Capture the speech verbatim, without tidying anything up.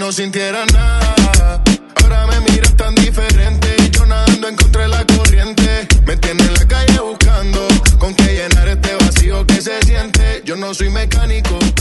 no sintiera nada. Ahora me miras tan diferente, yo nadando en contra de la corriente. Me tienes en la calle buscando con qué llenar este vacío que se siente. Yo no soy mecánico,